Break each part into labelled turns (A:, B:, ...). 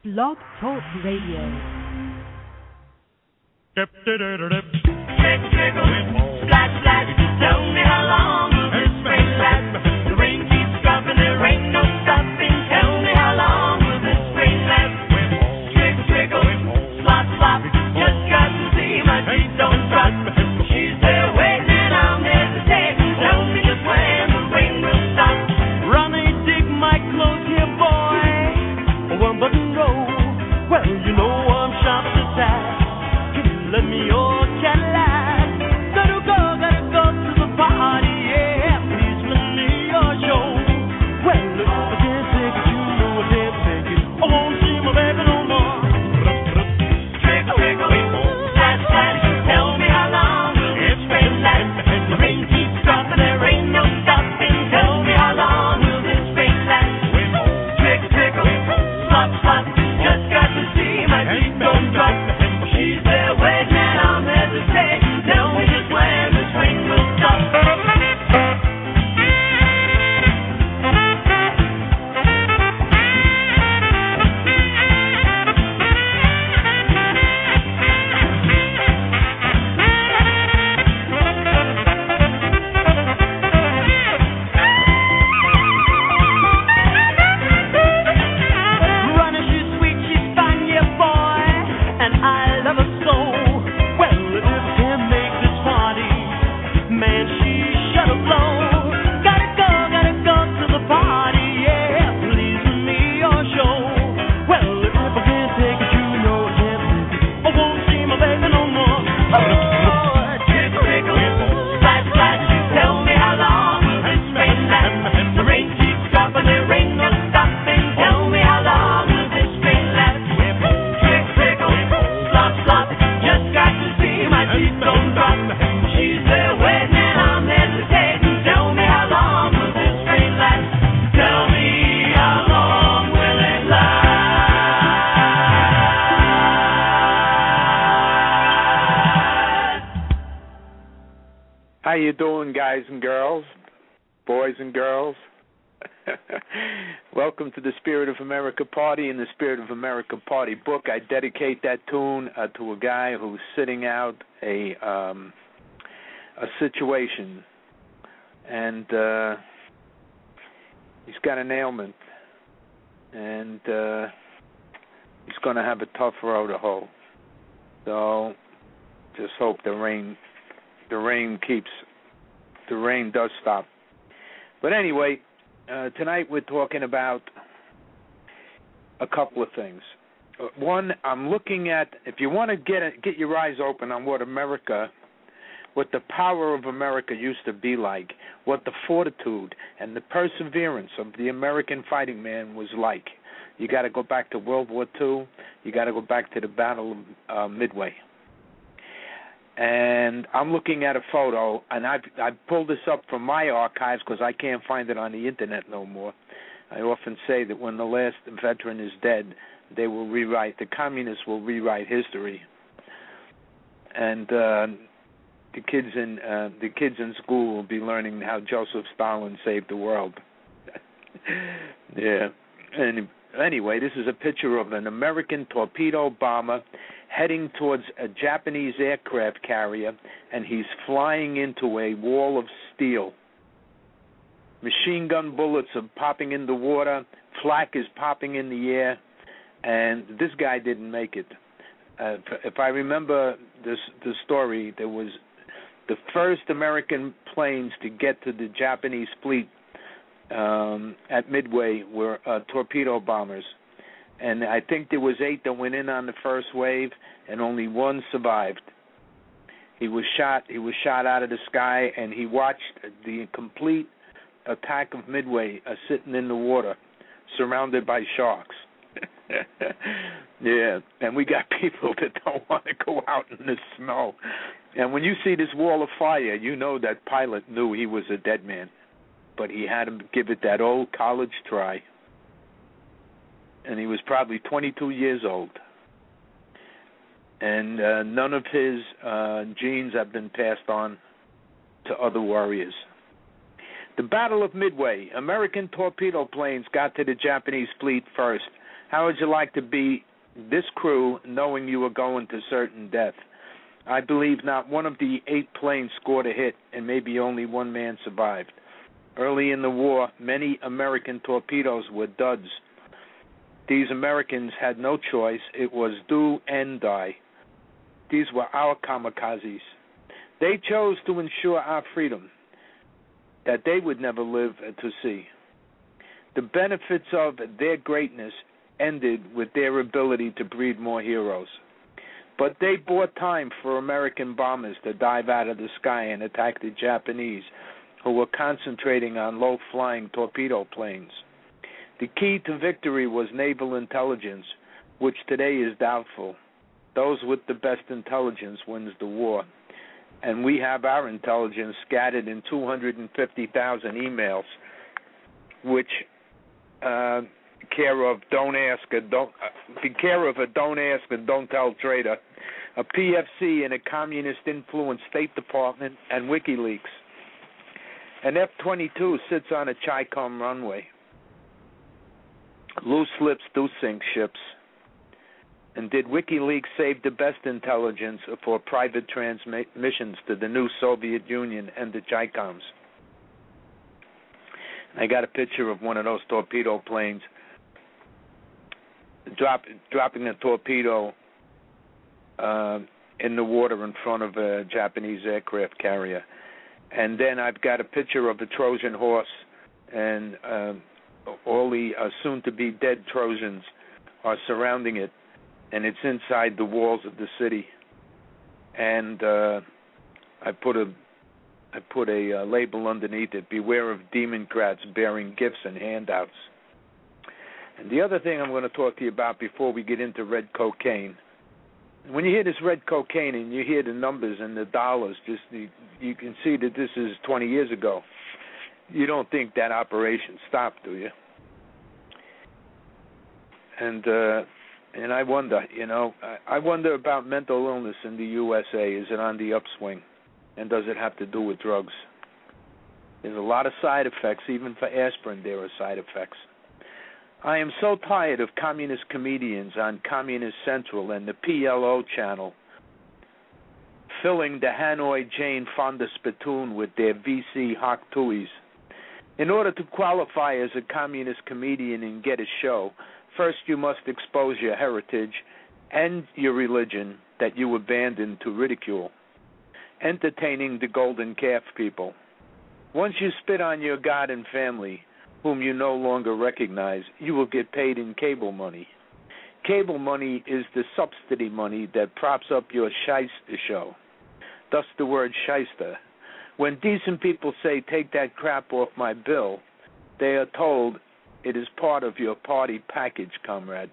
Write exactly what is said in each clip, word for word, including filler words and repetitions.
A: Blog Talk Radio.
B: Dip, dip, dip, dip. Trickle, trickle, splash, splash. Tell me how long will this rain last? The rain keeps dropping, there ain't no stopping. Tell me how long will this rain last? Trickle, trickle, slop, slop. Just got to see my feet don't drop. She's there waiting and I'm hesitating. Tell me just when the rain will stop. Ronnie, dig my clothes here, boy. One button roll. Well, you know I'm sharp to tie. Let me your Cadillac. Gotta go, gotta go to the party, yeah. Please let me your show. Well, if I can't take it, you know I can't take it. I won't see my baby no more. Trickle, trickle, splash, splash. Tell me how long will this rain last? The rain keeps dropping, there ain't no stopping. Tell me how long will this rain last? Trickle, trickle, slop, slop. Just got to see my feet don't drop. She's there waiting and I'm hesitating. Tell me just when this rain will stop. Ronnie, she's sweet, she's fine, yeah, boy, and I love her so. Well, if I can't make this party, man, she shut up low. Gotta go, gotta go to the party, yeah. Please let me your show. Well, if I can't take it, you know I can't take it. I won't see my baby no more. Oh, trickle, trickle, splash, splash. Tell me how long will this rain last? The rain keeps dropping, there ain't no stopping. Tell me how long will this rain last? Trickle, trickle, slop, slop. Just got to see my teeth don't drop. She's there waiting and I'm hesitating. Tell me how long will this rain last? Tell me how long will it last?
C: How you doing, guys and girls, boys and girls? Welcome to the Spirit of America Party and the Spirit of America Party book. I dedicate that tune uh, to a guy who's sitting out a um, a situation, and uh, he's got an ailment, and uh, he's going to have a tough road to hoe. So, just hope the rain, the rain keeps, the rain does stop. But anyway. Uh, tonight we're talking about a couple of things. Uh, one, I'm looking at, if you want to get it, get your eyes open on what America, what the power of America used to be like, what the fortitude and the perseverance of the American fighting man was like. You got to go back to World War Two. You got to go back to the Battle of uh, Midway. And I'm looking at a photo, and I've, I've pulled this up from my archives because I can't find it on the Internet no more. I often say that when the last veteran is dead, they will rewrite, the communists will rewrite history. And uh, the kids in uh, the kids in school will be learning how Joseph Stalin saved the world. Yeah. And anyway, this is a picture of an American torpedo bomber heading towards a Japanese aircraft carrier, and he's flying into a wall of steel. Machine gun bullets are popping in the water, flak is popping in the air, and this guy didn't make it. Uh, if I remember this the story, there was the first American planes to get to the Japanese fleet um, at Midway were uh, torpedo bombers. And I think there was eight that went in on the first wave, and only one survived. He was shot. He was shot out of the sky, and he watched the complete attack of Midway, uh, sitting in the water, surrounded by sharks. Yeah, and we got people that don't want to go out in the snow. And when you see this wall of fire, you know that pilot knew he was a dead man, but he had to give it that old college try. And he was probably twenty-two years old. And uh, none of his uh, genes have been passed on to other warriors. The Battle of Midway. American torpedo planes got to the Japanese fleet first. How would you like to be this crew knowing you were going to certain death? I believe not one of the eight planes scored a hit, and maybe only one man survived. Early in the war, many American torpedoes were duds. These Americans had no choice. It was do and die. These were our kamikazes. They chose to ensure our freedom that they would never live to see. The benefits of their greatness ended with their ability to breed more heroes. But they bought time for American bombers to dive out of the sky and attack the Japanese, who were concentrating on low-flying torpedo planes. The key to victory was naval intelligence, which today is doubtful. Those with the best intelligence wins the war. And we have our intelligence scattered in two hundred fifty thousand emails, which uh, care of don't ask or don't uh, be care of a don't ask and don't tell trader, a P F C in a communist-influenced State Department, and WikiLeaks. An F twenty-two sits on a Chi-Com runway. Loose lips do sink ships. And did WikiLeaks save the best intelligence for private transmissions to the new Soviet Union and the Chi-Coms? I got a picture of one of those torpedo planes drop, dropping a torpedo uh, in the water in front of a Japanese aircraft carrier. And then I've got a picture of a Trojan horse, and uh, all the uh, soon-to-be dead Trojans are surrounding it, and it's inside the walls of the city. And uh, I put a I put a uh, label underneath it: "Beware of Democrats bearing gifts and handouts." And the other thing I'm going to talk to you about before we get into red cocaine. When you hear this red cocaine and you hear the numbers and the dollars, just you, you can see that this is twenty years ago. You don't think that operation stopped, do you? And uh, and I wonder, you know, I wonder about mental illness in the U S A. Is it on the upswing? And does it have to do with drugs? There's a lot of side effects. Even for aspirin, there are side effects. I am so tired of communist comedians on Communist Central and the P L O channel filling the Hanoi Jane Fonda spittoon with their V C hok tuis. In order to qualify as a communist comedian and get a show, first you must expose your heritage and your religion that you abandoned to ridicule. Entertaining the golden calf people. Once you spit on your God and family, whom you no longer recognize, you will get paid in cable money. Cable money is the subsidy money that props up your shyster show. Thus the word shyster. When decent people say, "Take that crap off my bill," they are told it is part of your party package, comrade.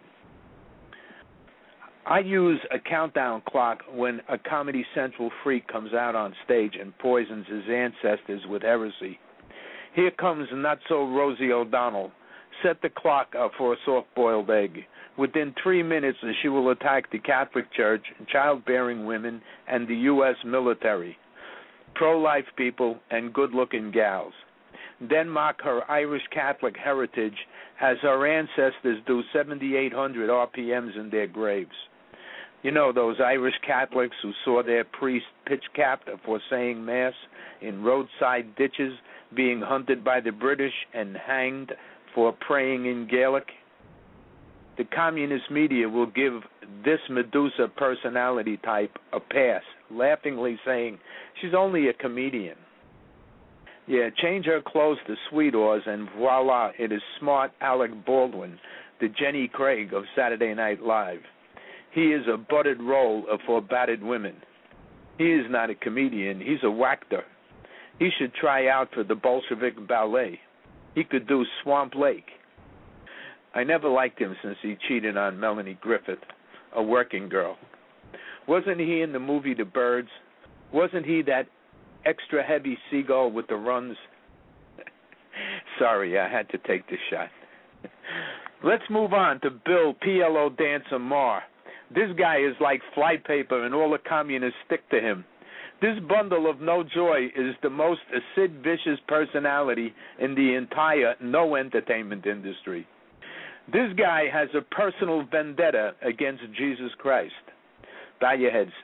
C: I use a countdown clock when a Comedy Central freak comes out on stage and poisons his ancestors with heresy. Here comes not-so-Rosie O'Donnell. Set the clock up for a soft-boiled egg. Within three minutes, she will attack the Catholic Church, childbearing women, and the U S military, pro-life people, and good-looking gals. Then mock her Irish Catholic heritage as her ancestors do seventy-eight hundred R P Ms in their graves. You know, those Irish Catholics who saw their priest pitch-capped for saying Mass in roadside ditches, being hunted by the British and hanged for praying in Gaelic? The communist media will give this Medusa personality type a pass, laughingly saying, "She's only a comedian." Yeah, change her clothes to Sweetors and voila, it is smart Alec Baldwin, the Jenny Craig of Saturday Night Live. He is a butted role for battered women. He is not a comedian, he's a wactor. He should try out for the Bolshevik Ballet. He could do Swamp Lake. I never liked him since he cheated on Melanie Griffith, a working girl. Wasn't he in the movie The Birds? Wasn't he that extra heavy seagull with the runs? Sorry, I had to take this shot. Let's move on to Bill P L O Dancer Marr. This guy is like flypaper and all the communists stick to him. This bundle of no joy is the most Sid Vicious personality in the entire no entertainment industry. This guy has a personal vendetta against Jesus Christ. Bow your heads.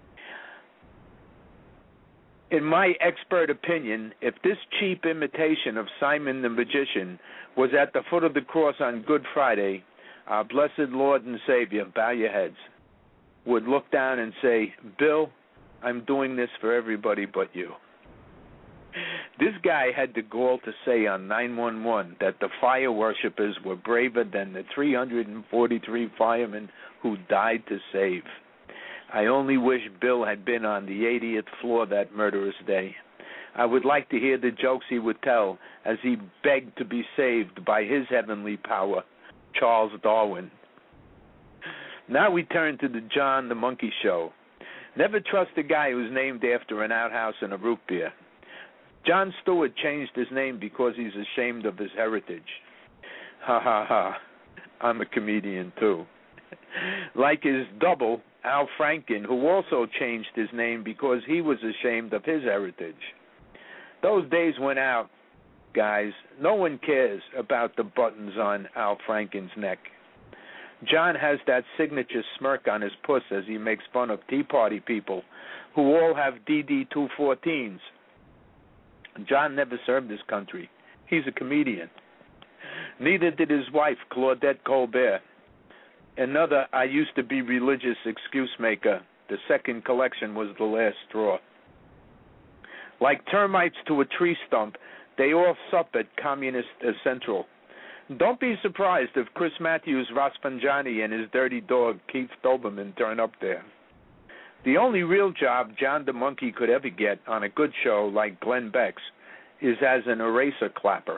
C: In my expert opinion, if this cheap imitation of Simon the Magician was at the foot of the cross on Good Friday, our blessed Lord and Savior, bow your heads, would look down and say, Bill, I'm doing this for everybody but you. This guy had the gall to say on nine one one that the fire worshippers were braver than the three hundred forty-three firemen who died to save. I only wish Bill had been on the eightieth floor that murderous day. I would like to hear the jokes he would tell as he begged to be saved by his heavenly power, Charles Darwin. Now we turn to the John the Monkey Show. Never trust a guy who's named after an outhouse and a root beer. Jon Stewart changed his name because he's ashamed of his heritage. Ha ha ha. I'm a comedian too. Like his double, Al Franken, who also changed his name because he was ashamed of his heritage. Those days went out, guys. No one cares about the buttons on Al Franken's neck. John has that signature smirk on his puss as he makes fun of Tea Party people who all have D D two fourteens. John never served his country. He's a comedian. Neither did his wife, Claudette Colbert. Another I used to be religious excuse maker. The second collection was the last straw. Like termites to a tree stump, they all sup at Communist Central. Don't be surprised if Chris Matthews Raspanjani and his dirty dog Keith Doberman turn up there. The only real job John the Monkey could ever get on a good show like Glenn Beck's is as an eraser clapper.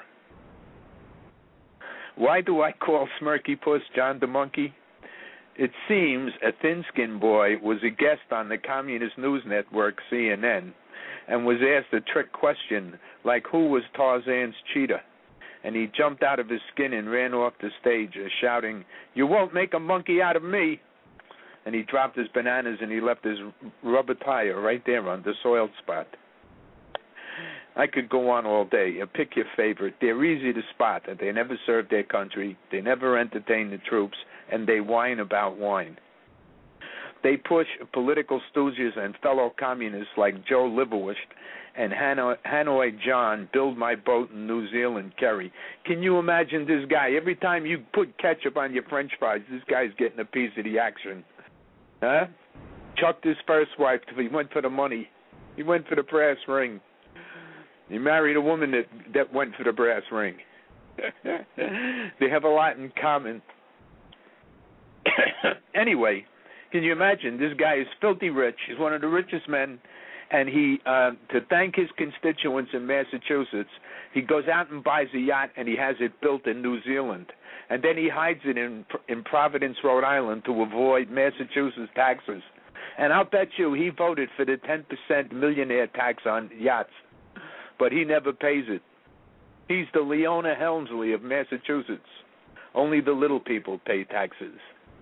C: Why do I call Smirky Puss John the Monkey? It seems a thin-skinned boy was a guest on the Communist News Network, C N N, and was asked a trick question like who was Tarzan's cheetah. And he jumped out of his skin and ran off the stage uh, shouting, "You won't make a monkey out of me." And he dropped his bananas and he left his rubber tire right there on the soiled spot. I could go on all day. Uh, pick your favorite. They're easy to spot. They never served their country. They never entertained the troops. And they whine about wine. They push political stooges and fellow communists like Joe Liverwurst and Hanoi, Hanoi John, Build My Boat in New Zealand, Kerry. Can you imagine this guy? Every time you put ketchup on your French fries, this guy's getting a piece of the action. Huh? Chucked his first wife. He went for the money. He went for the brass ring. He married a woman that, that went for the brass ring. They have a lot in common. Anyway, can you imagine? This guy is filthy rich. He's one of the richest men. And he, uh, to thank his constituents in Massachusetts, he goes out and buys a yacht, and he has it built in New Zealand. And then he hides it in in Providence, Rhode Island, to avoid Massachusetts taxes. And I'll bet you he voted for the ten percent millionaire tax on yachts, but he never pays it. He's the Leona Helmsley of Massachusetts. Only the little people pay taxes.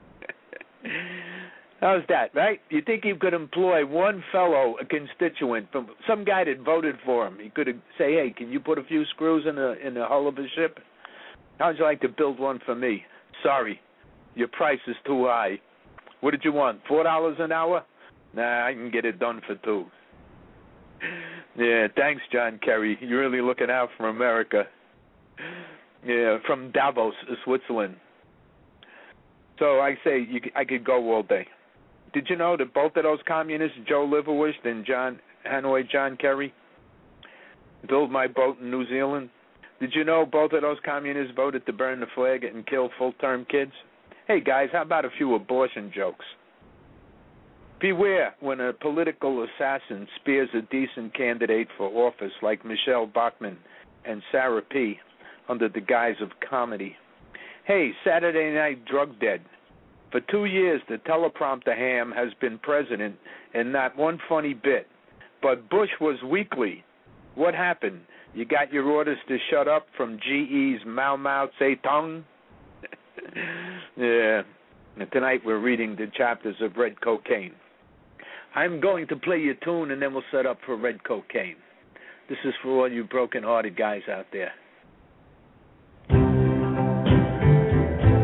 C: How's that, right? You think he could employ one fellow, a constituent, from some guy that voted for him? He could say, "Hey, can you put a few screws in the in the hull of a ship? How'd you like to build one for me? Sorry, your price is too high. What did you want? Four dollars an hour? Nah, I can get it done for two." Yeah, thanks, John Kerry. You're really looking out for America. Yeah, from Davos, Switzerland. So I say you, I could go all day. Did you know that both of those communists, Joe Liverwurst and John Hanoi John Kerry, Build My Boat in New Zealand? Did you know both of those communists voted to burn the flag and kill full-term kids? Hey, guys, how about a few abortion jokes? Beware when a political assassin spears a decent candidate for office like Michelle Bachmann and Sarah P. under the guise of comedy. Hey, Saturday Night Drug Dead. For two years, the teleprompter ham has been president and not one funny bit. But Bush was weekly. What happened? You got your orders to shut up from G E's Mao Mao Zedong? Yeah. And tonight we're reading the chapters of Red Cocaine. I'm going to play your tune and then we'll set up for Red Cocaine. This is for all you broken-hearted guys out there.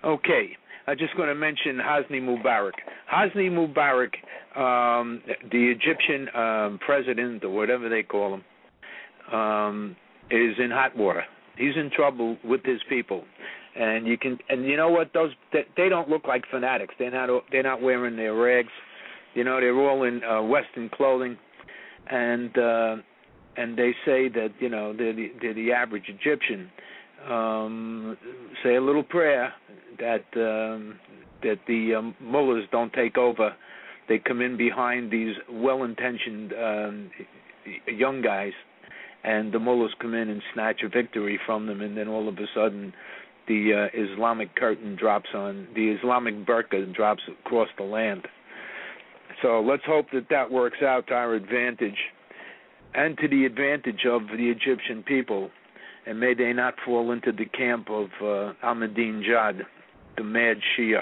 C: Okay, I'm just going to mention Hosni Mubarak. Hosni Mubarak, um, the Egyptian um, president, or whatever they call him, um, is in hot water. He's in trouble with his people, and you can, and you know what? Those they, they don't look like fanatics. They're not. They're not wearing their rags. You know, they're all in uh, Western clothing, and uh, and they say that you know they're the, they're the average Egyptian. Um, say a little prayer that um, that the um, mullahs don't take over. They come in behind these well-intentioned um, young guys, and the mullahs come in and snatch a victory from them, and then all of a sudden the uh, Islamic curtain drops on, the Islamic burqa drops across the land. So let's hope that that works out to our advantage and to the advantage of the Egyptian people. And may they not fall into the camp of uh, Ahmadinejad, the mad Shia.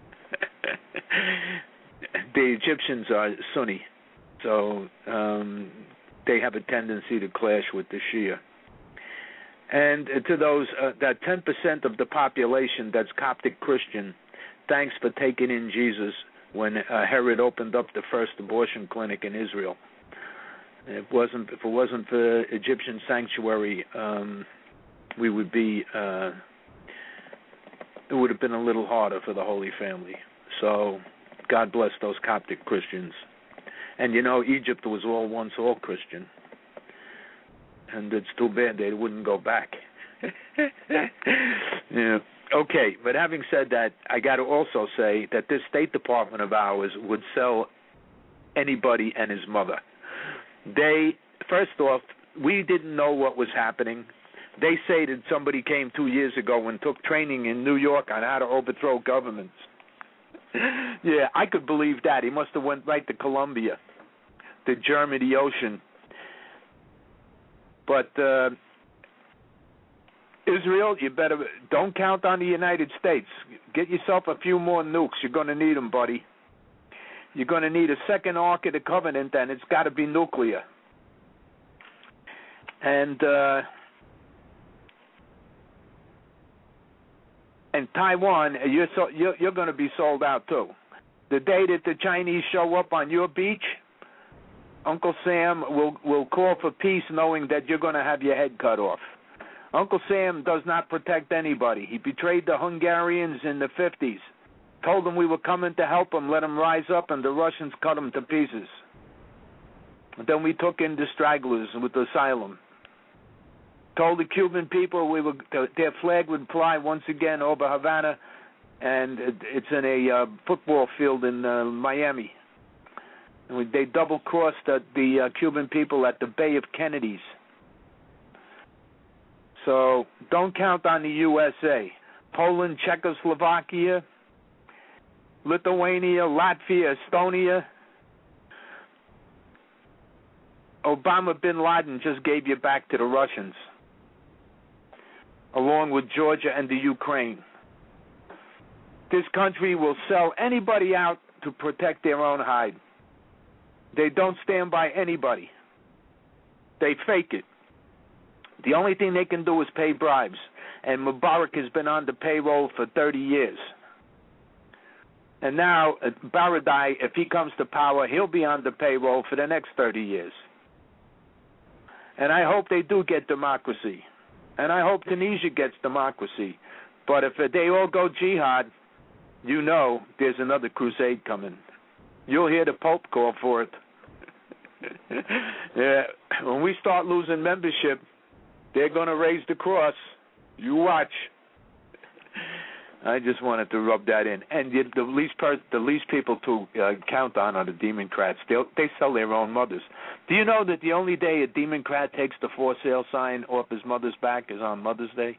C: The Egyptians are Sunni, so um, they have a tendency to clash with the Shia. And to those, uh, that ten percent of the population that's Coptic Christian, thanks for taking in Jesus when uh, Herod opened up the first abortion clinic in Israel. If it wasn't, if it wasn't for Egyptian sanctuary, um, we would be. Uh, it would have been a little harder for the Holy Family. So, God bless those Coptic Christians. And you know, Egypt was all once all Christian, and it's too bad they wouldn't go back. Yeah. Okay, but having said that, I got to also say that this State Department of ours would sell anybody and his mother. They, first off, we didn't know what was happening. They say that somebody came two years ago and took training in New York on how to overthrow governments. Yeah, I could believe that. He must have went right to Columbia, to Germany, the ocean. But uh, Israel, you better don't count on the United States. Get yourself a few more nukes. You're going to need them, buddy. You're going to need a second Ark of the Covenant, and it's got to be nuclear. And uh, and Taiwan, you're so, you're, you're going to be sold out too. The day that the Chinese show up on your beach, Uncle Sam will will call for peace, knowing that you're going to have your head cut off. Uncle Sam does not protect anybody. He betrayed the Hungarians in the fifties. Told them we were coming to help them, let them rise up, and the Russians cut them to pieces. And then we took in the stragglers with the asylum. Told the Cuban people we were their flag would fly once again over Havana, and it's in a uh, football field in uh, Miami. And we, they double-crossed the, the uh, Cuban people at the Bay of Kennedys. So don't count on the U S A. Poland, Czechoslovakia, Lithuania, Latvia, Estonia. Obama bin Laden just gave you back to the Russians, along with Georgia and the Ukraine. This country will sell anybody out to protect their own hide. They don't stand by anybody. They fake it. The only thing they can do is pay bribes. And Mubarak has been on the payroll for thirty years. And now, uh, Baradei, if he comes to power, he'll be on the payroll for the next thirty years. And I hope they do get democracy. And I hope Tunisia gets democracy. But if they all go jihad, you know there's another crusade coming. You'll hear the Pope call for it. Yeah, when we start losing membership, they're going to raise the cross. You watch. I just wanted to rub that in. And the, the least per, the least people to uh, count on are the Democrats. They they sell their own mothers. Do you know that the only day a Democrat takes the for sale sign off his mother's back is on Mother's Day?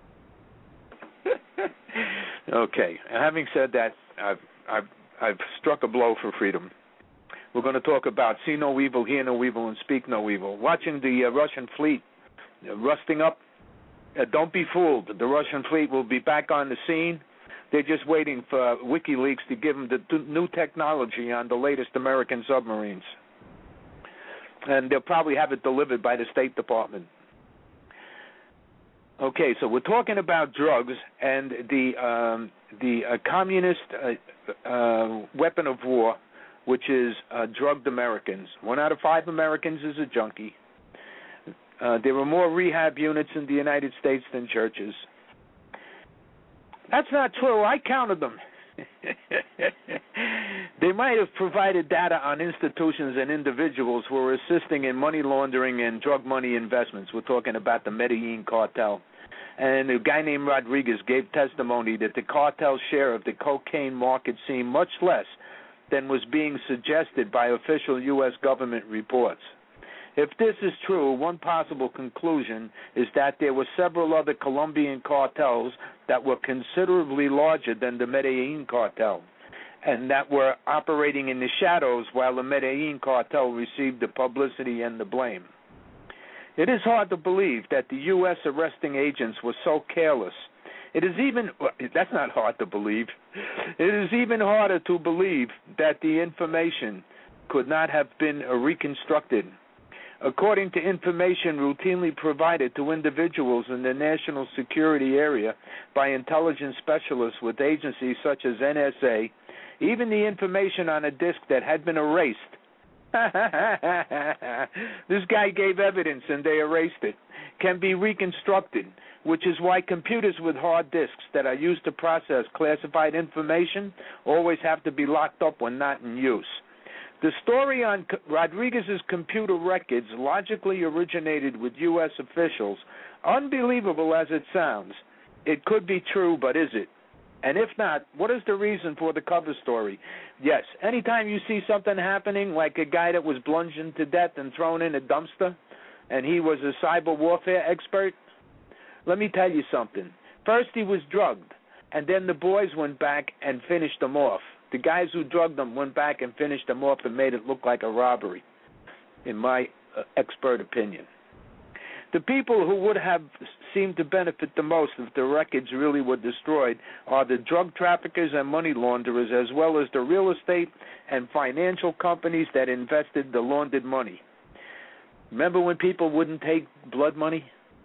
C: Okay. And having said that, I've I've I've struck a blow for freedom. We're going to talk about see no evil, hear no evil, and speak no evil. Watching the uh, Russian fleet uh, rusting up. Uh, don't be fooled. The Russian fleet will be back on the scene. They're just waiting for WikiLeaks to give them the t- new technology on the latest American submarines. And they'll probably have it delivered by the State Department. Okay, so we're talking about drugs and the um, the uh, communist uh, uh, weapon of war, which is uh, drugged Americans. One out of five Americans is a junkie. Uh, there were more rehab units in the United States than churches. That's not true. I counted them. They might have provided data on institutions and individuals who were assisting in money laundering and drug money investments. We're talking about the Medellin cartel. And a guy named Rodriguez gave testimony that the cartel's share of the cocaine market seemed much less than was being suggested by official U S government reports. If this is true, one possible conclusion is that there were several other Colombian cartels that were considerably larger than the Medellin cartel, and that were operating in the shadows while the Medellin cartel received the publicity and the blame. It is hard to believe that the U S arresting agents were so careless. It is even, that's not hard to believe. It is even harder to believe that the information could not have been reconstructed. According to information routinely provided to individuals in the national security area by intelligence specialists with agencies such as N S A, even the information on a disk that had been erased. This guy gave evidence and they erased it. Can be reconstructed, which is why computers with hard disks that are used to process classified information always have to be locked up when not in use. The story on Rodriguez's computer records logically originated with U S officials. Unbelievable as it sounds, it could be true, but is it? And if not, what is the reason for the cover story? Yes, anytime you see something happening, like a guy that was bludgeoned to death and thrown in a dumpster, and he was a cyber warfare expert, let me tell you something. First he was drugged, and then the boys went back and finished him off. The guys who drugged him went back and finished him off and made it look like a robbery, in my uh, expert opinion. The people who would have seemed to benefit the most if the records really were destroyed are the drug traffickers and money launderers, as well as the real estate and financial companies that invested the laundered money. Remember when people wouldn't take blood money?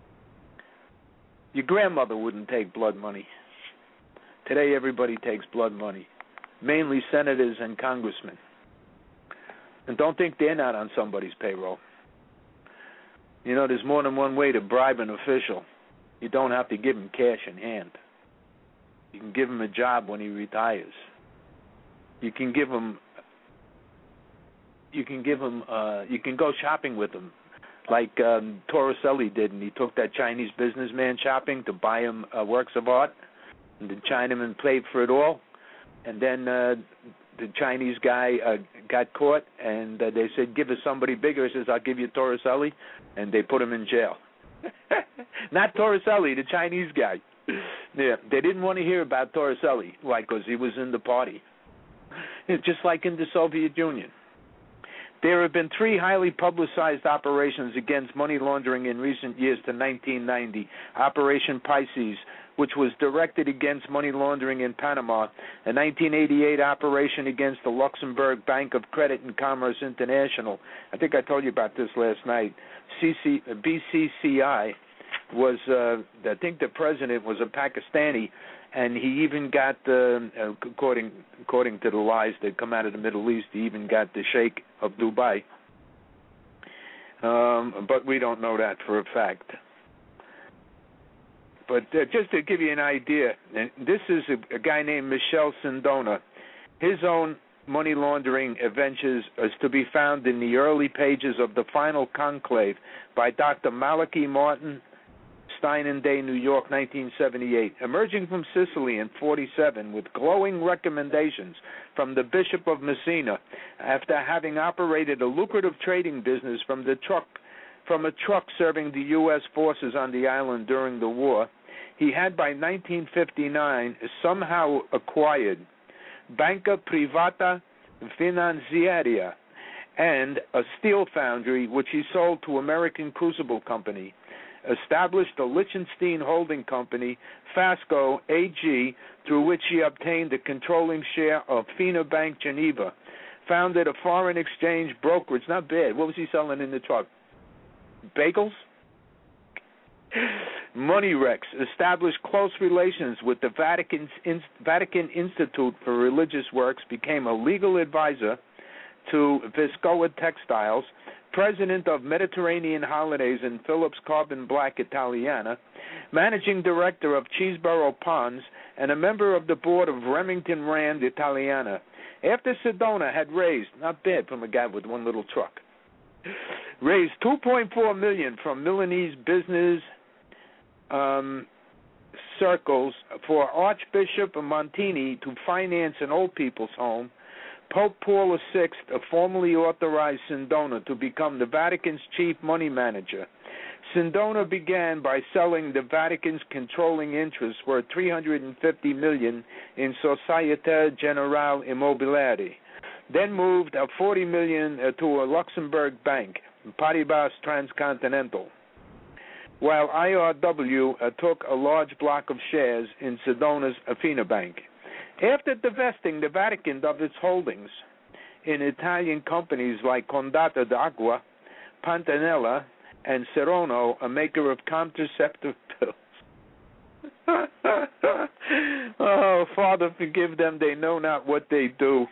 C: Your grandmother wouldn't take blood money. Today everybody takes blood money, mainly senators and congressmen. And don't think they're not on somebody's payroll. You know, there's more than one way to bribe an official. You don't have to give him cash in hand. You can give him a job when he retires. You can give him, you can give him, uh, you can go shopping with him, like um, Torricelli did, and he took that Chinese businessman shopping to buy him uh, works of art, and the Chinaman paid for it all, and then uh, the Chinese guy uh, got caught, and uh, they said, give us somebody bigger. He says, I'll give you Torricelli, and they put him in jail. Not Torricelli, the Chinese guy. Yeah, they didn't want to hear about Torricelli. Why? Because he was in the party. It's just like in the Soviet Union. There have been three highly publicized operations against money laundering in recent years to nineteen ninety. Operation Pisces, which was directed against money laundering in Panama, a nineteen eighty-eight operation against the Luxembourg Bank of Credit and Commerce International. I think I told you about this last night. C C, B C C I was, uh, I think the president was a Pakistani, and he even got, uh, according according to the lies that come out of the Middle East, he even got the Sheikh of Dubai. Um, but we don't know that for a fact. But uh, just to give you an idea, and this is a, a guy named Michel Sindona. His own money laundering adventures is to be found in the early pages of The Final Conclave by Doctor Malachi Martin, Stein and Day, New York, nineteen seventy-eight. Emerging from Sicily in forty-seven with glowing recommendations from the Bishop of Messina after having operated a lucrative trading business from the truck from a truck serving the U S forces on the island during the war, he had by nineteen fifty-nine somehow acquired Banca Privata Finanziaria and a steel foundry, which he sold to American Crucible Company, established a Liechtenstein holding company, Fasco A G, through which he obtained a controlling share of Fina Bank Geneva, founded a foreign exchange brokerage. Not bad. What was he selling in the truck? Bagels? Moneyrex established close relations with the Vatican's Vatican Institute for Religious Works, became a legal advisor to Viscoa Textiles, president of Mediterranean Holidays and Phillips Carbon Black Italiana, managing director of Cheeseboro Ponds, and a member of the board of Remington Rand Italiana. After Sedona had raised, not bad from a guy with one little truck, raised two point four million dollars from Milanese business um, circles for Archbishop Montini to finance an old people's home, Pope Paul the Sixth formally authorized Sindona to become the Vatican's chief money manager. Sindona began by selling the Vatican's controlling interests worth three hundred fifty million dollars in Societe Generale Immobiliare, then moved a forty million dollars to a Luxembourg bank, Paribas Transcontinental, while I R W uh, took a large block of shares in Sindona's Affina Bank. After divesting the Vatican of its holdings in Italian companies like Condata d'Acqua, Pantanella, and Serono, a maker of contraceptive pills. Oh, Father, forgive them, they know not what they do.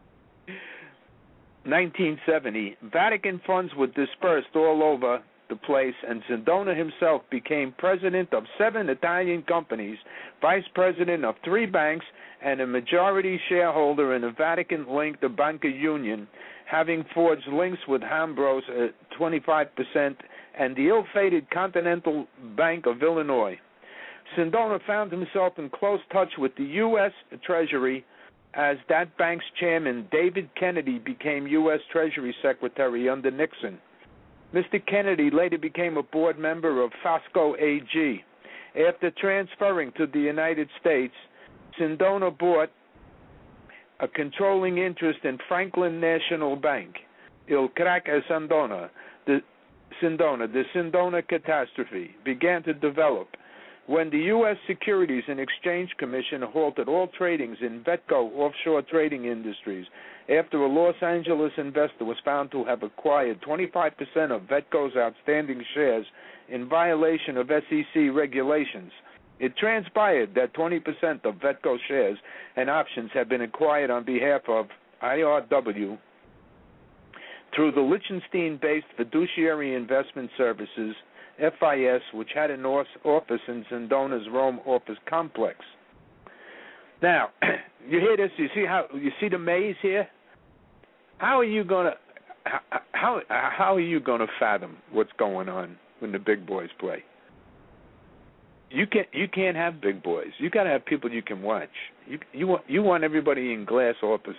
C: nineteen seventy, Vatican funds were dispersed all over the place, and Sindona himself became president of seven Italian companies, vice president of three banks, and a majority shareholder in a Vatican-linked Banca Union, having forged links with Hambros at twenty-five percent and the ill-fated Continental Bank of Illinois. Sindona found himself in close touch with the U S Treasury as that bank's chairman, David Kennedy, became U S Treasury Secretary under Nixon. Mister Kennedy later became a board member of Fosco A G. After transferring to the United States, Sindona bought a controlling interest in Franklin National Bank. Il crack a Sindona. The Sindona, the Sindona catastrophe began to develop when the U S Securities and Exchange Commission halted all tradings in Vetco offshore trading industries after a Los Angeles investor was found to have acquired twenty-five percent of Vetco's outstanding shares in violation of S E C regulations. It transpired that twenty percent of Vetco shares and options had been acquired on behalf of I R W through the Liechtenstein-based Fiduciary Investment Services, F I S, which had an office in Sindona's Rome office complex. Now, you hear this? You see how you see the maze here? How are you gonna how how are you gonna fathom what's going on when the big boys play? You can't you can't have big boys. You got to have people you can watch. You you want you want everybody in glass offices.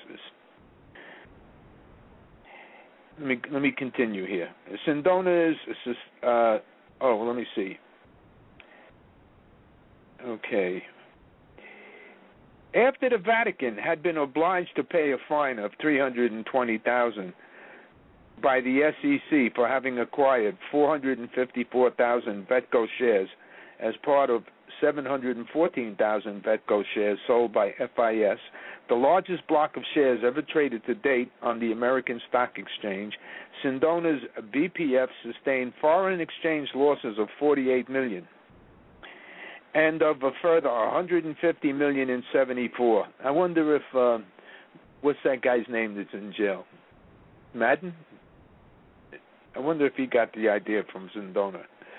C: Let me let me continue here. Sindona is uh, oh let me see. Okay. After the Vatican had been obliged to pay a fine of three hundred twenty thousand dollars by the S E C for having acquired four hundred fifty-four thousand Vetco shares as part of seven hundred fourteen thousand Vetco shares sold by F I S, the largest block of shares ever traded to date on the American Stock Exchange, Sindona's B P F sustained foreign exchange losses of forty-eight million dollars. And of a further one hundred fifty million dollars in seventy-four. I wonder if, uh, what's that guy's name that's in jail? Madden? I wonder if he got the idea from Sindona.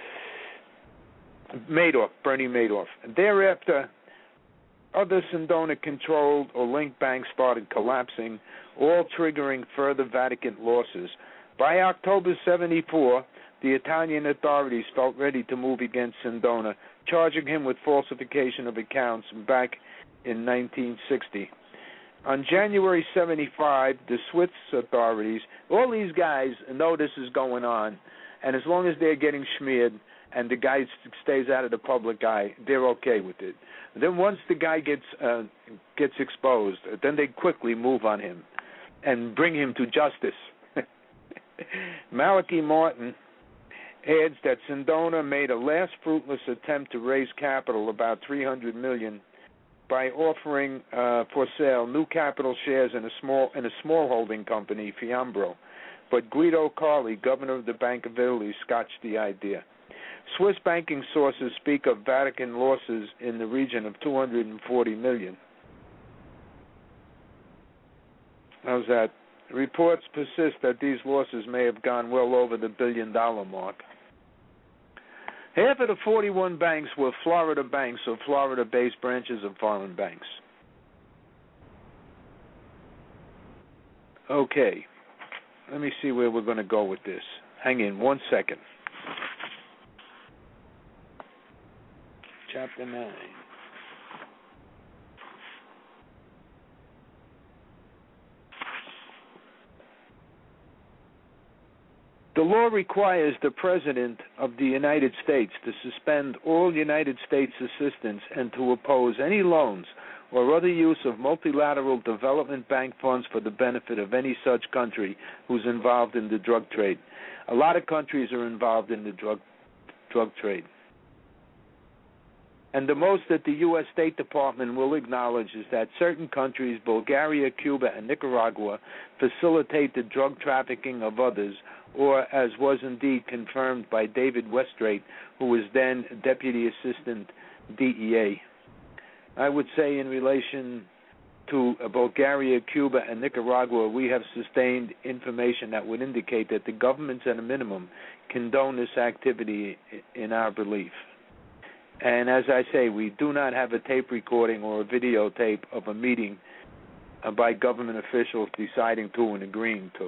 C: Madoff, Bernie Madoff. Thereafter, other Sindona-controlled or linked banks started collapsing, all triggering further Vatican losses. By October seventy-four, the Italian authorities felt ready to move against Sindona, charging him with falsification of accounts back in nineteen sixty. On January seventy-five, the Swiss authorities, all these guys know this is going on, and as long as they're getting smeared and the guy stays out of the public eye, they're okay with it. Then once the guy gets uh, gets exposed, then they quickly move on him and bring him to justice. Malachi Martin adds that Sindona made a last fruitless attempt to raise capital, about three hundred million dollars, by offering uh, for sale new capital shares in a small in a small holding company, Fiambro. But Guido Carli, governor of the Bank of Italy, scotched the idea. Swiss banking sources speak of Vatican losses in the region of two hundred forty million. How's that? Reports persist that these losses may have gone well over the billion dollar mark. Half of the forty-one banks were Florida banks or Florida-based branches of foreign banks. Okay, let me see where we're going to go with this. Hang in one second. Chapter nine. The law requires the President of the United States to suspend all United States assistance and to oppose any loans or other use of multilateral development bank funds for the benefit of any such country who's involved in the drug trade. A lot of countries are involved in the drug drug trade. And the most that the U S State Department will acknowledge is that certain countries, Bulgaria, Cuba, and Nicaragua, facilitate the drug trafficking of others, or as was indeed confirmed by David Westrate, who was then Deputy Assistant D E A. I would say in relation to Bulgaria, Cuba, and Nicaragua, we have sustained information that would indicate that the governments at a minimum condone this activity in our belief. And as I say, we do not have a tape recording or a videotape of a meeting by government officials deciding to and agreeing to.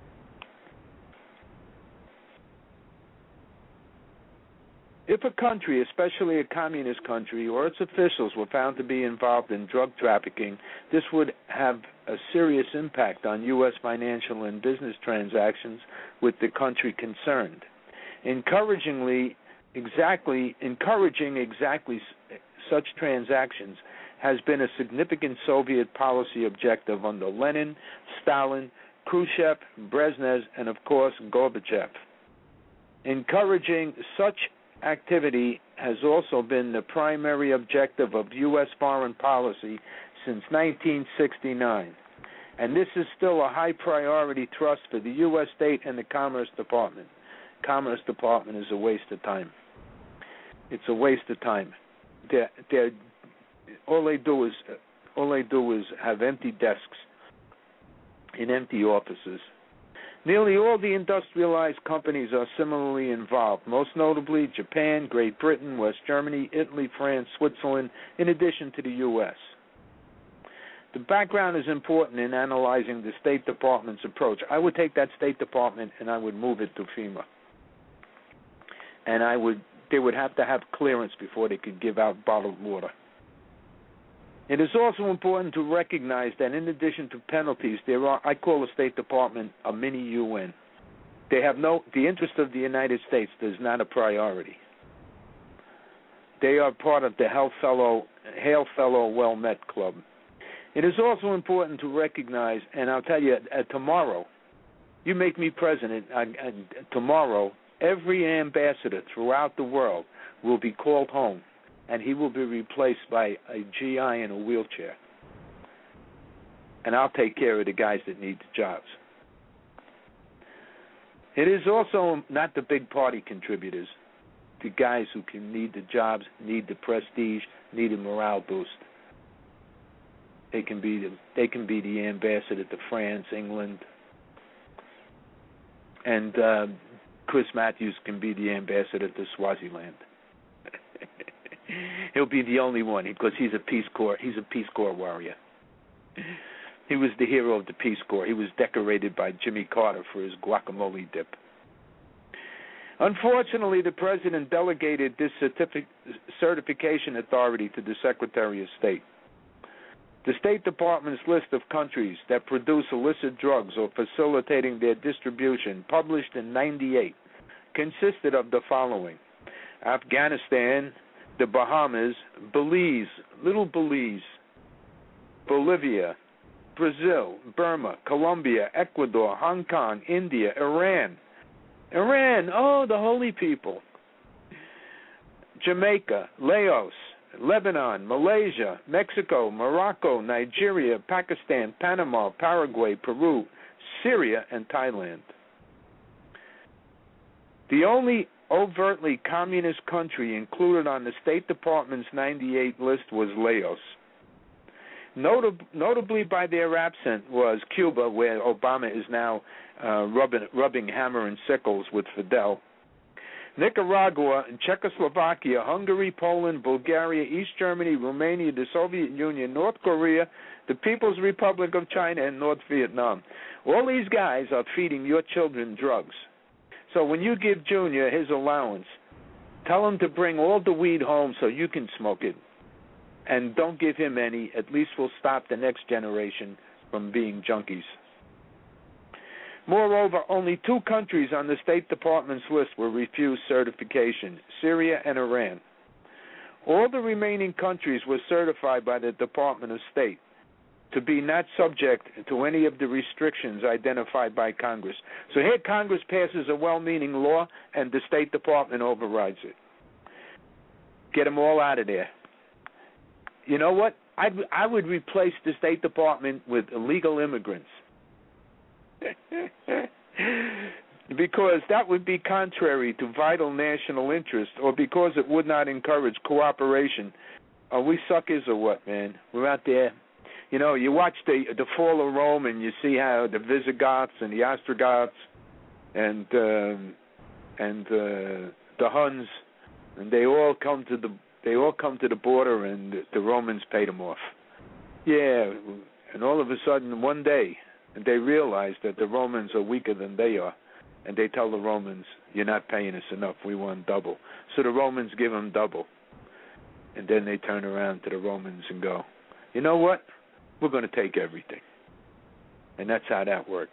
C: If a country, especially a communist country, or its officials were found to be involved in drug trafficking, this would have a serious impact on U S financial and business transactions with the country concerned. Encouragingly, exactly, encouraging exactly such transactions has been a significant Soviet policy objective under Lenin, Stalin, Khrushchev, Brezhnev, and of course Gorbachev. Encouraging such activity has also been the primary objective of U S foreign policy since nineteen sixty-nine, and this is still a high priority thrust for the U S State and the Commerce Department. Commerce Department is a waste of time. It's a waste of time. They're, they're, all they do is all they do is have empty desks in empty offices. Nearly all the industrialized companies are similarly involved, most notably Japan, Great Britain, West Germany, Italy, France, Switzerland, in addition to the U S. The background is important in analyzing the State Department's approach. I would take that State Department and I would move it to FEMA. And I would, they would have to have clearance before they could give out bottled water. It is also important to recognize that in addition to penalties, there are, I call the State Department a mini U N. They have no, the interest of the United States is not a priority. They are part of the Hail Fellow, Hail Fellow Well Met Club. It is also important to recognize, and I'll tell you, uh, tomorrow, you make me president, uh, uh, tomorrow, every ambassador throughout the world will be called home, and he will be replaced by a G I in a wheelchair. And I'll take care of the guys that need the jobs. It is also not the big party contributors, the guys who can need the jobs, need the prestige, need a morale boost. They can be the, they can be the ambassador to France, England, and uh, Chris Matthews can be the ambassador to Swaziland. He'll be the only one because he's a Peace Corps. He's a Peace Corps warrior. He was the hero of the Peace Corps. He was decorated by Jimmy Carter for his guacamole dip. Unfortunately, the president delegated this certific- certification authority to the Secretary of State. The State Department's list of countries that produce illicit drugs or facilitating their distribution, published in ninety-eight, consisted of the following: Afghanistan, the Bahamas, Belize, Little Belize, Bolivia, Brazil, Burma, Colombia, Ecuador, Hong Kong, India, Iran. Iran, oh, the holy people. Jamaica, Laos, Lebanon, Malaysia, Mexico, Morocco, Nigeria, Pakistan, Panama, Paraguay, Peru, Syria, and Thailand. The only overtly communist country included on the State Department's ninety-eight list was Laos. Notab- notably by their absent was Cuba, where Obama is now uh, rubbing, rubbing hammer and sickles with Fidel. Nicaragua, Czechoslovakia, Hungary, Poland, Bulgaria, East Germany, Romania, the Soviet Union, North Korea, the People's Republic of China, and North Vietnam. All these guys are feeding your children drugs. So when you give Junior his allowance, tell him to bring all the weed home so you can smoke it. And don't give him any. At least we'll stop the next generation from being junkies. Moreover, only two countries on the State Department's list were refused certification, Syria and Iran. All the remaining countries were certified by the Department of State to be not subject to any of the restrictions identified by Congress. So here Congress passes a well-meaning law and the State Department overrides it. Get them all out of there. You know what? I'd, I would replace the State Department with illegal immigrants. Because that would be contrary to vital national interest, or because it would not encourage cooperation. Are we suckers or what, man? We're out there. You know, you watch the the fall of Rome, and you see how the Visigoths and the Ostrogoths and um, and uh, the Huns, and they all come to the they all come to the border, and the Romans paid them off. Yeah, and all of a sudden, one day, they realize that the Romans are weaker than they are, and they tell the Romans, "You're not paying us enough. We want double." So the Romans give them double, and then they turn around to the Romans and go, "You know what? We're going to take everything." And that's how that works.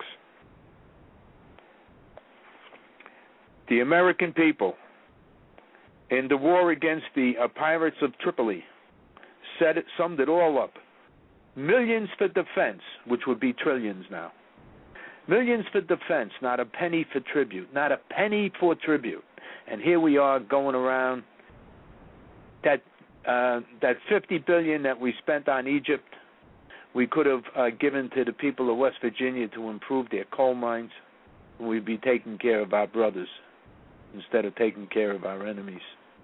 C: The American people, in the war against the uh, pirates of Tripoli, said it, summed it all up. Millions for defense, which would be trillions now. Millions for defense, not a penny for tribute. Not a penny for tribute. And here we are going around. That uh, that fifty billion dollars that we spent on Egypt, we could have uh, given to the people of West Virginia to improve their coal mines, and we'd be taking care of our brothers instead of taking care of our enemies.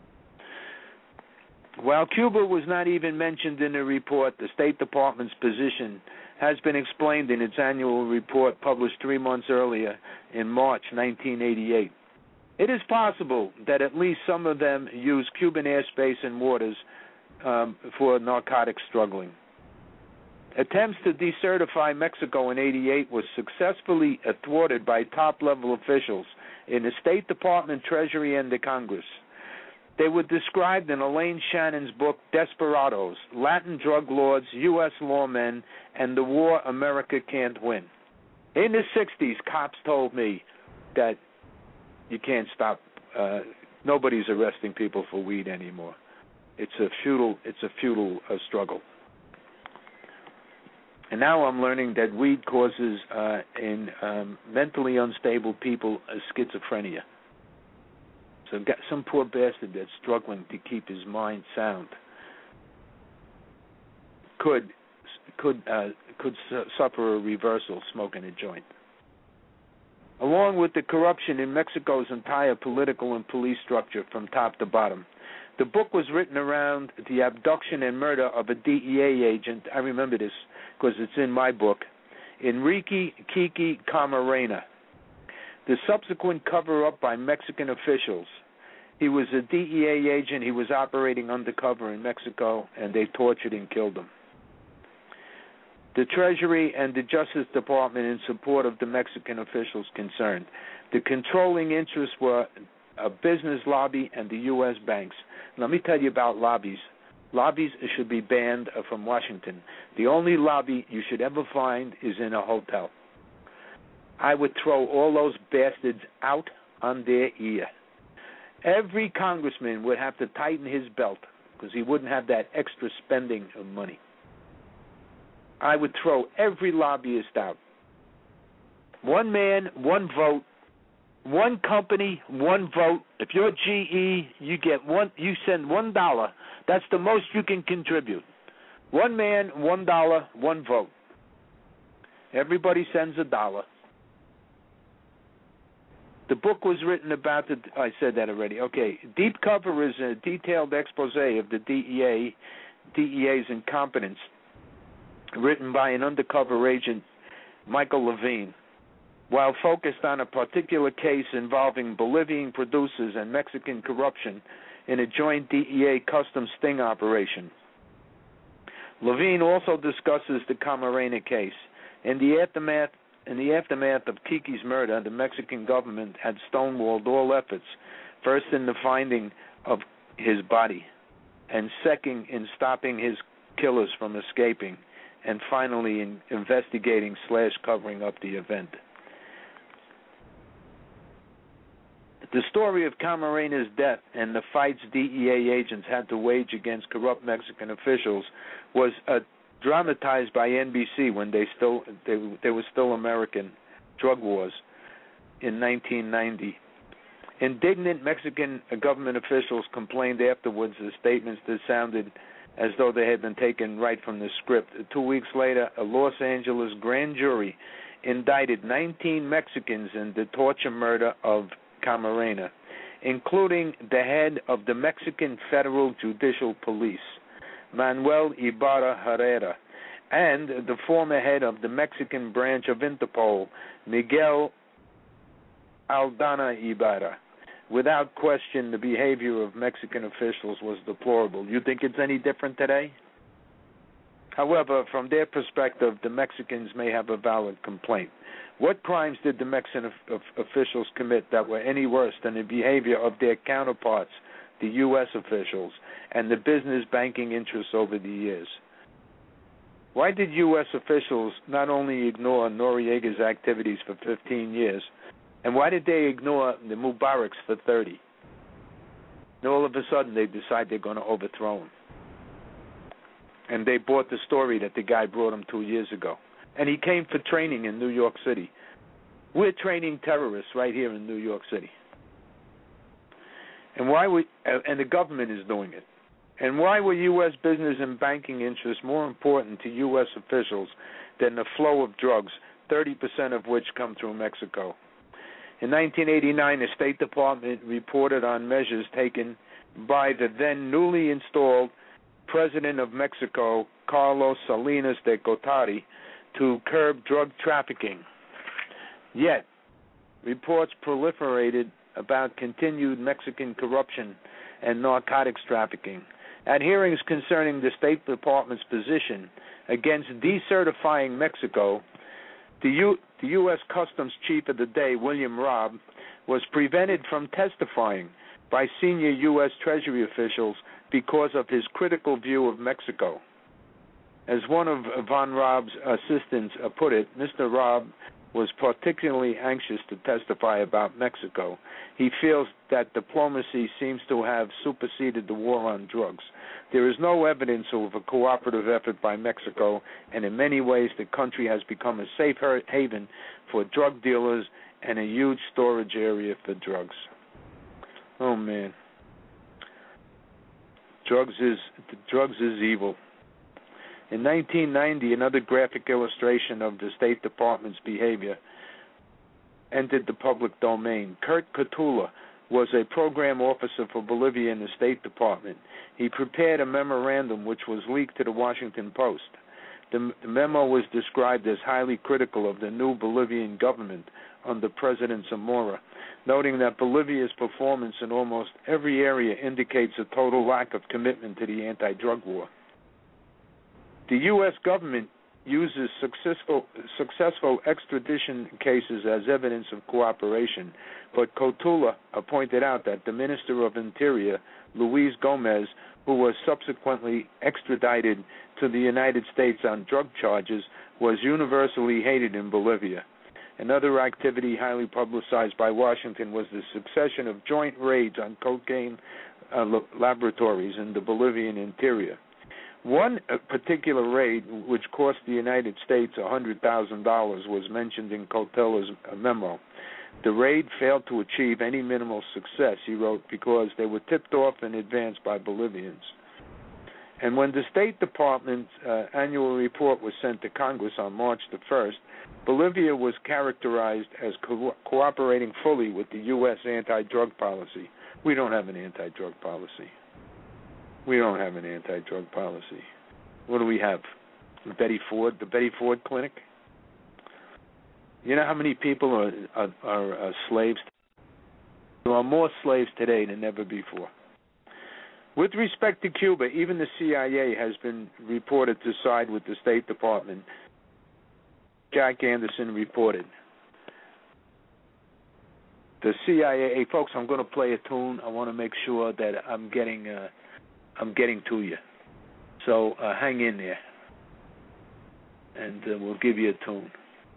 C: While Cuba was not even mentioned in the report, the State Department's position has been explained in its annual report published three months earlier in March nineteen eighty-eight. It is possible that at least some of them use Cuban airspace and waters um, for narcotics struggling. Attempts to decertify Mexico in eighty-eight was successfully thwarted by top-level officials in the State Department, Treasury, and the Congress. They were described in Elaine Shannon's book, Desperados, Latin Drug Lords, U S Lawmen, and the War America Can't Win. In the sixties, cops told me that you can't stop, uh, nobody's arresting people for weed anymore. It's a futile, it's a futile uh, struggle. And now I'm learning that weed causes uh, in um, mentally unstable people uh, schizophrenia. So I've got some poor bastard that's struggling to keep his mind sound. Could could uh, could su- suffer a reversal smoking a joint. Along with the corruption in Mexico's entire political and police structure from top to bottom. The book was written around the abduction and murder of a D E A agent. I remember this because it's in my book, Enrique Kiki Camarena. The subsequent cover-up by Mexican officials. He was a D E A agent. He was operating undercover in Mexico, and they tortured and killed him. The Treasury and the Justice Department in support of the Mexican officials concerned. The controlling interests were a business lobby and the U S banks. Let me tell you about lobbies. Lobbies should be banned from Washington. The only lobby you should ever find is in a hotel. I would throw all those bastards out on their ear. Every congressman would have to tighten his belt because he wouldn't have that extra spending of money. I would throw every lobbyist out. One man, one vote. One company, one vote. If you're G E, you get one. You send one dollar. That's the most you can contribute. One man, one dollar, one vote. Everybody sends a dollar. The book was written about the, I said that already. Okay. Deep Cover is a detailed expose of the D E A, D E A's incompetence, written by an undercover agent, Michael Levine. While focused on a particular case involving Bolivian producers and Mexican corruption in a joint D E A customs sting operation. Levine also discusses the Camarena case. In the aftermath In the aftermath of Kiki's murder, the Mexican government had stonewalled all efforts, first in the finding of his body, and second in stopping his killers from escaping, and finally in investigating slash covering up the event. The story of Camarena's death and the fights D E A agents had to wage against corrupt Mexican officials was a dramatized by N B C when they still they, they were still American drug wars in nineteen ninety. Indignant Mexican government officials complained afterwards of statements that sounded as though they had been taken right from the script. Two weeks later, a Los Angeles grand jury indicted nineteen Mexicans in the torture murder of Camarena, including the head of the Mexican Federal Judicial Police, Manuel Ibarra Herrera, and the former head of the Mexican branch of Interpol, Miguel Aldana Ibarra. Without question, the behavior of Mexican officials was deplorable. You think it's any different today? However, from their perspective, the Mexicans may have a valid complaint. What crimes did the Mexican of, of officials commit that were any worse than the behavior of their counterparts, the U S officials, and the business banking interests over the years? Why did U S officials not only ignore Noriega's activities for fifteen years, and why did they ignore the Mubaraks for thirty? And all of a sudden they decide they're going to overthrow him. And they bought the story that the guy brought him two years ago. And he came for training in New York City. We're training terrorists right here in New York City. And why we and the government is doing it. And why were U S business and banking interests more important to U S officials than the flow of drugs, thirty percent of which come through Mexico? In nineteen eighty-nine, the State Department reported on measures taken by the then newly installed President of Mexico, Carlos Salinas de Gortari, to curb drug trafficking. Yet, reports proliferated about continued Mexican corruption and narcotics trafficking. At hearings concerning the State Department's position against decertifying Mexico, the, U- the U S Customs Chief of the day, William Robb, was prevented from testifying by senior U S Treasury officials because of his critical view of Mexico. As one of Von Robb's assistants put it, Mister Robb was particularly anxious to testify about Mexico. He feels that diplomacy seems to have superseded the war on drugs. There is no evidence of a cooperative effort by Mexico, and in many ways the country has become a safe haven for drug dealers and a huge storage area for drugs. Oh, man. Drugs is drugs is evil. In nineteen ninety, another graphic illustration of the State Department's behavior entered the public domain. Kurt Cotula was a program officer for Bolivia in the State Department. He prepared a memorandum which was leaked to the Washington Post. The, the memo was described as highly critical of the new Bolivian government under President Zamora, noting that Bolivia's performance in almost every area indicates a total lack of commitment to the anti-drug war. The U S government uses successful successful extradition cases as evidence of cooperation, but Cotula pointed out that the Minister of Interior, Luis Gomez, who was subsequently extradited to the United States on drug charges, was universally hated in Bolivia. Another activity highly publicized by Washington was the succession of joint raids on cocaine uh, laboratories in the Bolivian interior. One particular raid, which cost the United States one hundred thousand dollars, was mentioned in Cotula's memo. The raid failed to achieve any minimal success, he wrote, because they were tipped off in advance by Bolivians. And when the State Department's uh, annual report was sent to Congress on March the first, Bolivia was characterized as co- cooperating fully with the U S anti-drug policy. We don't have an anti-drug policy. We don't have an anti-drug policy. What do we have? Betty Ford, the Betty Ford Clinic? You know how many people are, are, are, are slaves? There are more slaves today than ever before. With respect to Cuba, even the C I A has been reported to side with the State Department. Jack Anderson reported. The C I A, hey folks, I'm going to play a tune. I want to make sure that I'm getting, uh, I'm getting to you. So uh, hang in there, and uh, we'll give you a tune.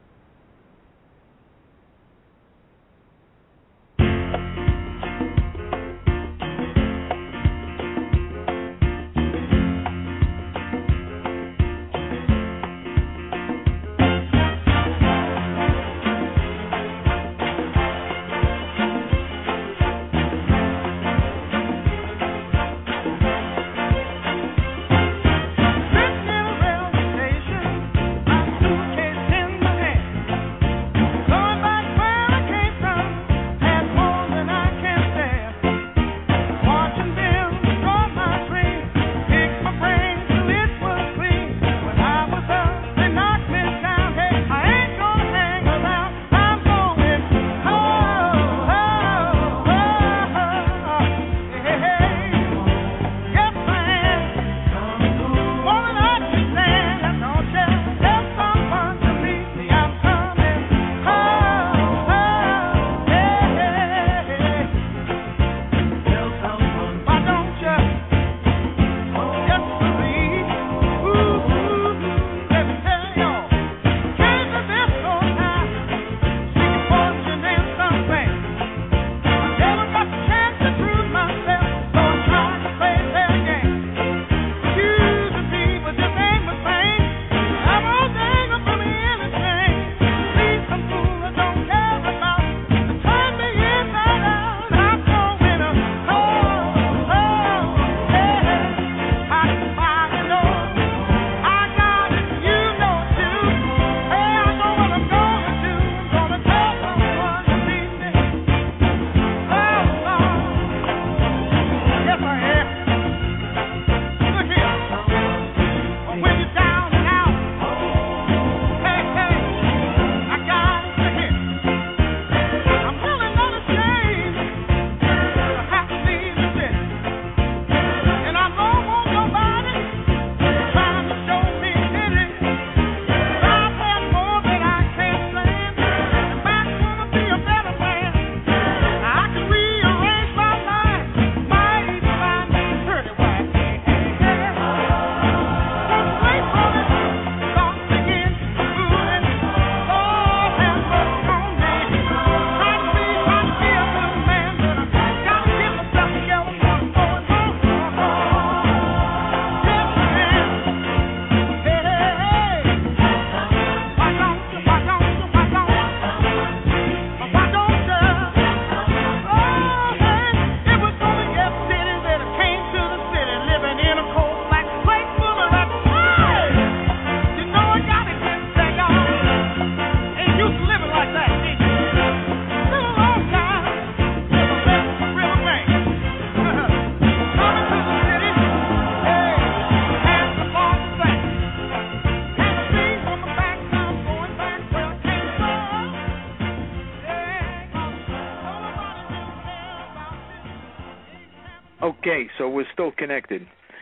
C: Okay, so we're still connected,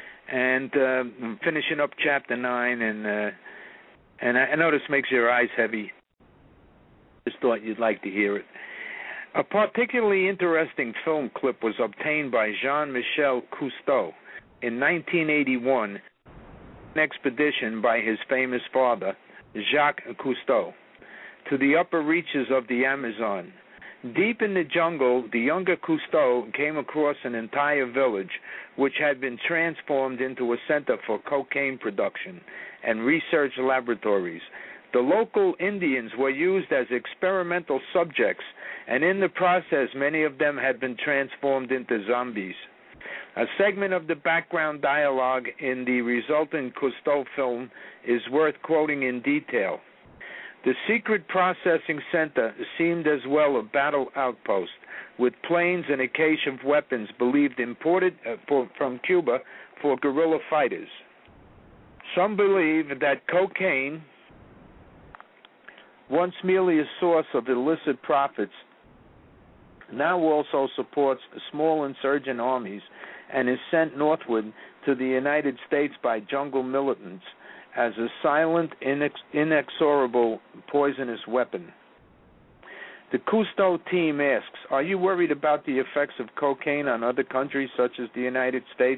C: and uh, I'm finishing up chapter nine, and uh, and I, I know this makes your eyes heavy. Just thought you'd like to hear it. A particularly interesting film clip was obtained by Jean-Michel Cousteau in nineteen eighty-one, an expedition by his famous father, Jacques Cousteau, to the upper reaches of the Amazon. Deep in the jungle, the younger Cousteau came across an entire village which had been transformed into a center for cocaine production and research laboratories. The local Indians were used as experimental subjects, and in the process, many of them had been transformed into zombies. A segment of the background dialogue in the resultant Cousteau film is worth quoting in detail. The secret processing center seemed as well a battle outpost, with planes and a cache of weapons believed imported uh, for, from Cuba for guerrilla fighters. Some believe that cocaine, once merely a source of illicit profits, now also supports small insurgent armies and is sent northward to the United States by jungle militants as a silent, inex- inexorable, poisonous weapon. The Cousteau team asks, are you worried about the effects of cocaine on other countries such as the United States?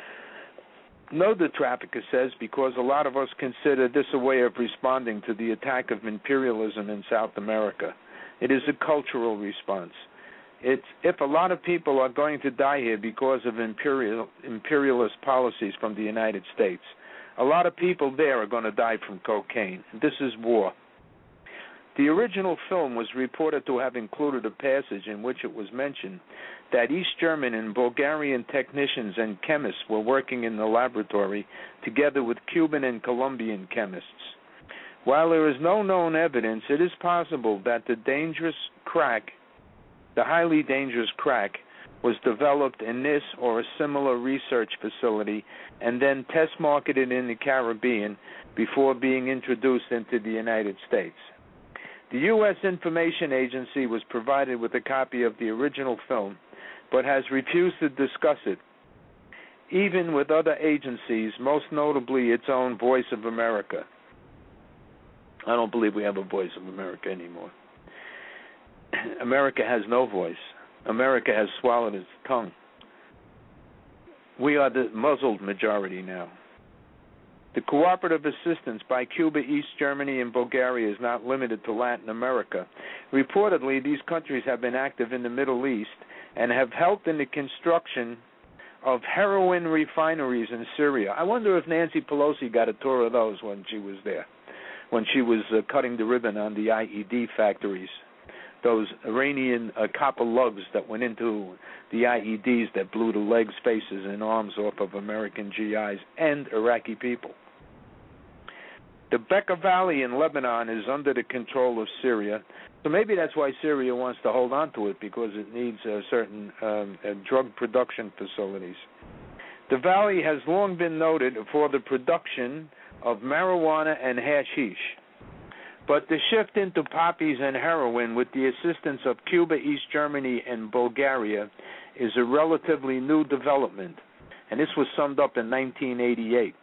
C: No, the trafficker says, because a lot of us consider this a way of responding to the attack of imperialism in South America. It is a cultural response. It's, if a lot of people are going to die here because of imperial, imperialist policies from the United States, a lot of people there are going to die from cocaine. This is war. The original film was reported to have included a passage in which it was mentioned that East German and Bulgarian technicians and chemists were working in the laboratory together with Cuban and Colombian chemists. While there is no known evidence, it is possible that the dangerous crack, the highly dangerous crack, was developed in this or a similar research facility and then test marketed in the Caribbean before being introduced into the United States. The U S Information Agency was provided with a copy of the original film, but has refused to discuss it, even with other agencies, most notably its own Voice of America. I don't believe we have a Voice of America anymore. America has no voice. America has swallowed its tongue. We are the muzzled majority now. The cooperative assistance by Cuba, East Germany, and Bulgaria is not limited to Latin America. Reportedly, these countries have been active in the Middle East and have helped in the construction of heroin refineries in Syria. I wonder if Nancy Pelosi got a tour of those when she was there, when she was uh, cutting the ribbon on the I E D factories, those Iranian uh, copper lugs that went into the I E Ds that blew the legs, faces, and arms off of American G Is and Iraqi people. The Bekaa Valley in Lebanon is under the control of Syria, so maybe that's why Syria wants to hold on to it, because it needs uh, certain um, uh, drug production facilities. The valley has long been noted for the production of marijuana and hashish, but the shift into poppies and heroin with the assistance of Cuba, East Germany, and Bulgaria is a relatively new development, and this was summed up in nineteen eighty-eight.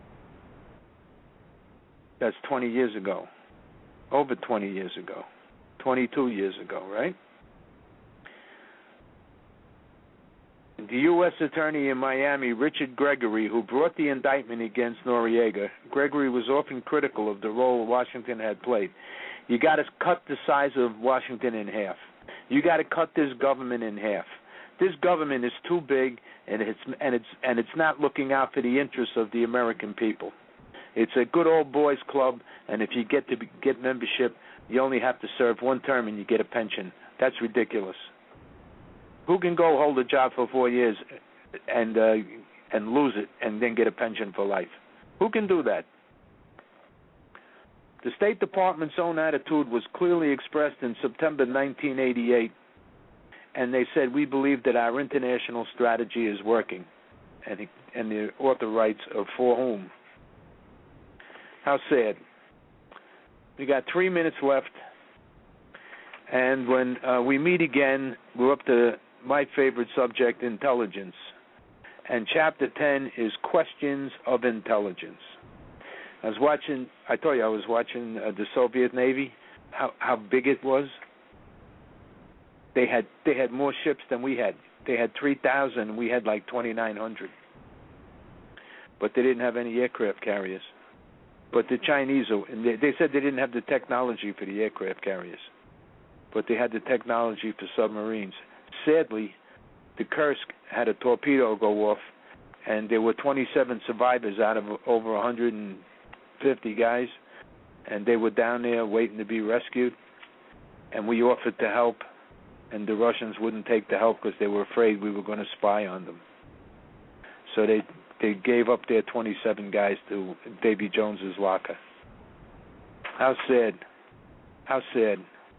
C: That's twenty years ago, over twenty years ago, twenty-two years ago, right? The U S attorney in Miami, Richard Gregory, who brought the indictment against Noriega, Gregory was often critical of the role Washington had played. You got to cut the size of Washington in half. You got to cut this government in half. This government is too big, and it's and it's and it's not looking out for the interests of the American people. It's a good old boys club, and if you get to be, get membership, you only have to serve one term and you get a pension. That's ridiculous. Who can go hold a job for four years and uh, and lose it and then get a pension for life? Who can do that? The State Department's own attitude was clearly expressed in September nineteen eighty-eight, and they said, we believe that our international strategy is working. And, he, and the author writes, uh, for whom? How sad. We got three minutes left, and when uh, we meet again, we're up to my favorite subject, intelligence. And chapter ten is questions of intelligence. I was watching, I told you I was watching uh, the Soviet Navy, how, how big it was. They had they had more ships than we had. They had three thousand, we had like twenty-nine hundred. But they didn't have any aircraft carriers. But the Chinese, and they, they said they didn't have the technology for the aircraft carriers, but they had the technology for submarines. Sadly, the Kursk had a torpedo go off, and there were twenty-seven survivors out of over one hundred fifty guys, and they were down there waiting to be rescued, and we offered to help, and the Russians wouldn't take the help because they were afraid we were going to spy on them. So they they gave up their twenty-seven guys to Davy Jones's locker. How sad. How sad.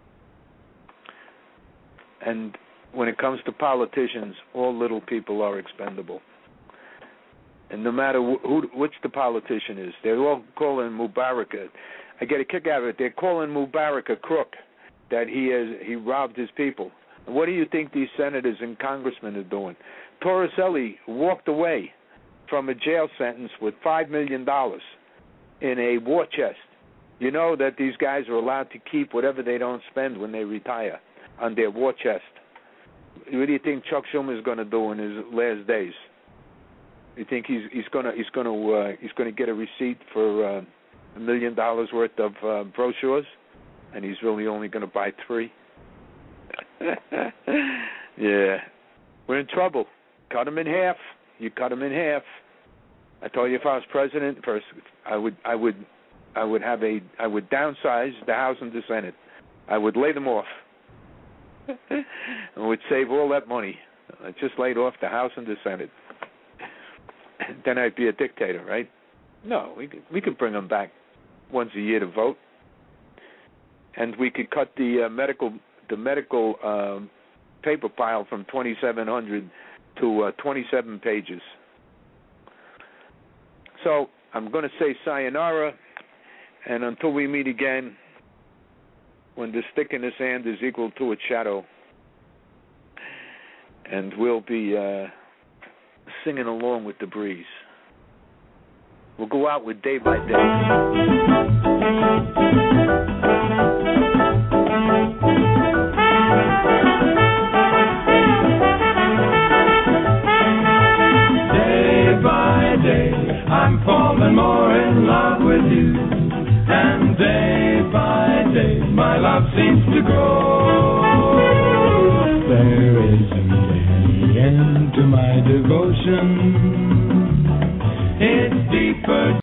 C: And when it comes to politicians, all little people are expendable. And no matter who, who which the politician is, they're all calling Mubarak. A, I get a kick out of it. They're calling Mubarak a crook, that he has he robbed his people. And what do you think these senators and congressmen are doing? Torricelli walked away from a jail sentence with five million dollars in a war chest. You know that these guys are allowed to keep whatever they don't spend when they retire on their war chest. What do you think Chuck Schumer is going to do in his last days? You think he's he's going to he's going to uh, he's going to get a receipt for uh, a million dollars worth of uh, brochures, and he's really only going to buy three? Yeah, we're in trouble. Cut him in half. You cut him in half. I told you if I was president, first I would I would I would have a I would downsize the House and the Senate. I would lay them off. And would save all that money. I just laid off the House and the Senate. Then I'd be a dictator, right? No, we could, we could bring them back once a year to vote, and we could cut the uh, medical the medical um, paper pile from twenty-seven hundred to uh, twenty-seven pages. So I'm going to say sayonara, and until we meet again, when the stick in his hand is equal to its shadow, and we'll be uh, singing along with the breeze. We'll go out with Day by Day.
A: Day by day, I'm falling more in love with you, and day by day, my love seems to grow. There isn't any end to my devotion.